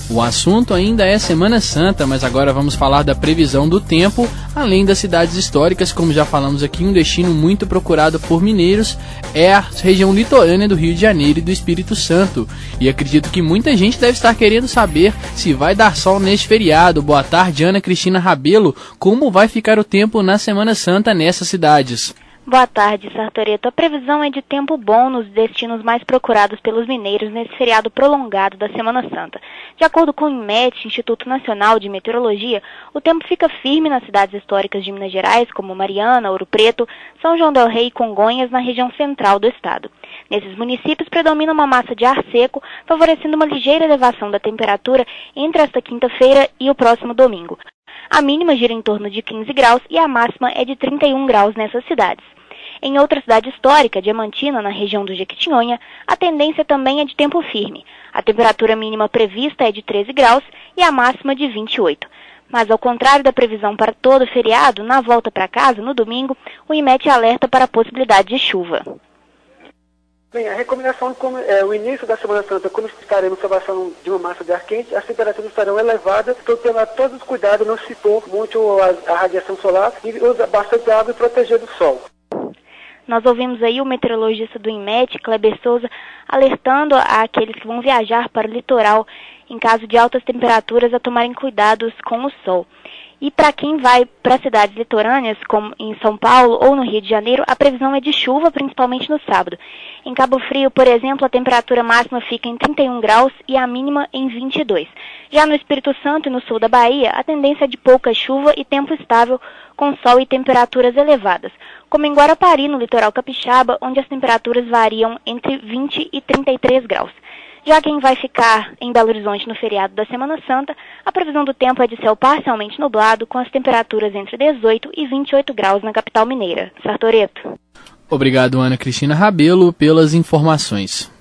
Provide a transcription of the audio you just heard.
O assunto ainda é Semana Santa, mas agora vamos falar da previsão do tempo, além das cidades históricas. Como já falamos aqui, um destino muito procurado por mineiros é a região litorânea do Rio de Janeiro e do Espírito Santo. E acredito que muita gente deve estar querendo saber se vai dar sol neste feriado. Boa tarde, Ana Cristina Rabelo. Como vai ficar o tempo na Semana Santa nessas cidades? Boa tarde, Sartoreto. A previsão é de tempo bom nos destinos mais procurados pelos mineiros nesse feriado prolongado da Semana Santa. De acordo com o INMET, Instituto Nacional de Meteorologia, o tempo fica firme nas cidades históricas de Minas Gerais, como Mariana, Ouro Preto, São João del Rei e Congonhas, na região central do estado. Nesses municípios predomina uma massa de ar seco, favorecendo uma ligeira elevação da temperatura entre esta quinta-feira e o próximo domingo. A mínima gira em torno de 15 graus e a máxima é de 31 graus nessas cidades. Em outra cidade histórica, Diamantina, na região do Jequitinhonha, a tendência também é de tempo firme. A temperatura mínima prevista é de 13 graus e a máxima de 28. Mas ao contrário da previsão para todo o feriado, na volta para casa, no domingo, o INMET alerta para a possibilidade de chuva. Bem, a recomendação é o início da Semana Santa, como estaremos sob a ação de uma massa de ar quente, as temperaturas estarão elevadas, então tomar todos os cuidados, não se expor muito à radiação solar e usar bastante água e proteger do sol. Nós ouvimos aí o meteorologista do INMET, Kleber Souza, alertando àqueles que vão viajar para o litoral em caso de altas temperaturas a tomarem cuidados com o sol. E para quem vai para cidades litorâneas, como em São Paulo ou no Rio de Janeiro, a previsão é de chuva, principalmente no sábado. Em Cabo Frio, por exemplo, a temperatura máxima fica em 31 graus e a mínima em 22. Já no Espírito Santo e no sul da Bahia, a tendência é de pouca chuva e tempo estável, com sol e temperaturas elevadas, como em Guarapari, no litoral capixaba, onde as temperaturas variam entre 20 e 33 graus. Já quem vai ficar em Belo Horizonte no feriado da Semana Santa, a previsão do tempo é de céu parcialmente nublado, com as temperaturas entre 18 e 28 graus na capital mineira. Sartoreto. Obrigado, Ana Cristina Rabelo, pelas informações.